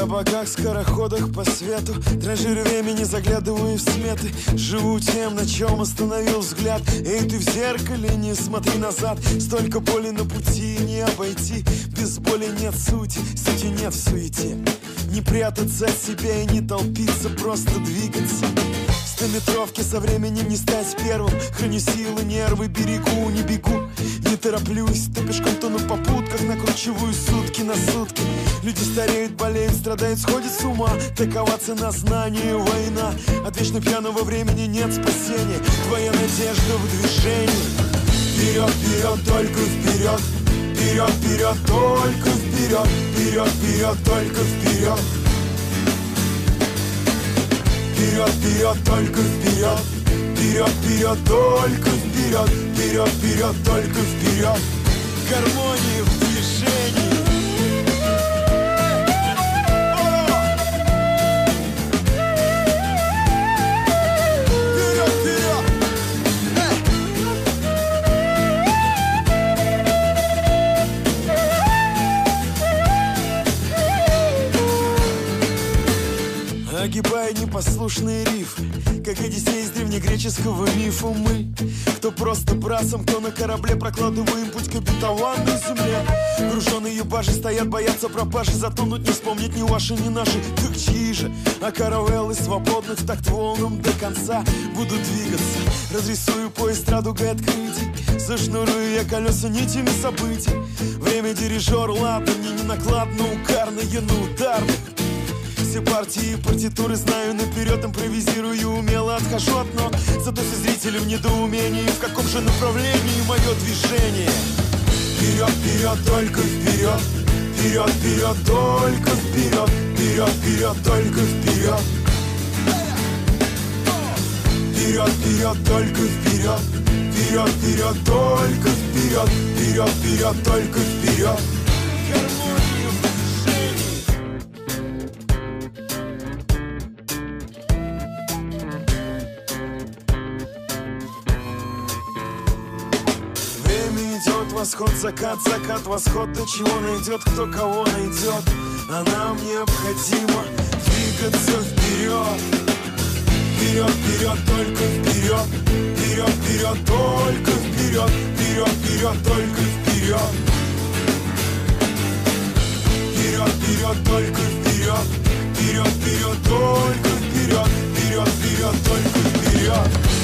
табаках, скороходах по свету, транжирю времени, заглядываю в сметы. Живу тем, на чем остановил взгляд. Эй, ты в зеркале, не смотри назад. Столько боли на пути не обойти. Без боли нет сути, сути нет в суете. Не прятаться от себя и не толпиться, просто двигаться. В 100-метровке со временем не стать первым. Храню силы, нервы, берегу, не бегу. Не тороплюсь, то пешком, то на попутках. Накручиваю сутки на сутки. Люди стареют, болеют, страдают, сходят с ума. Такова цена знания, война. От вечно пьяного времени нет спасения. Твоя надежда в движении. Вперед, вперед, только вперед. Вперед, вперед, только вперед. Вперед, вперед, только вперед. Вперед, вперед, только вперед. Вперед, вперед, только вперед. Вперед, вперед, только вперед. Гармония в движении. Огибая непослушные рифы, как Одиссей из древнегреческого мифа. Мы, кто просто братцам, кто на корабле, прокладываем путь к обетованной земле. Груженные бажи стоят, боятся пропажи, затонуть не вспомнить ни ваши, ни наши. Так чьи же? А каравеллы свободных в такт волнам до конца будут двигаться. Разрисую поезд радугой открытий, зашнурую я колеса нитями событий. Время дирижер, ладно, мне не накладно, укарно, я на ударных. Все партии и партитуры знаю наперед, импровизирую умело, отхожу от ног. Зато все зрители в недоумении, в каком же направлении мое движение. Вперед, вперед, только вперед. Вперед, вперед, только вперед. Вперед, вперед, только вперед. Вперед, вперед, только вперед. Вперед, вперед, только вперед. Вперед, вперед, только вперед. Восход, закат, закат, восход, до чего найдет, кто кого найдет. А нам необходимо двигаться вперед. Вперед, вперед, только вперед. Вперед, вперед, только вперед. Вперед, вперед, только вперед. Вперед, вперед, только вперед. Вперед, вперед, только вперед. Вперед, вперед, только вперед.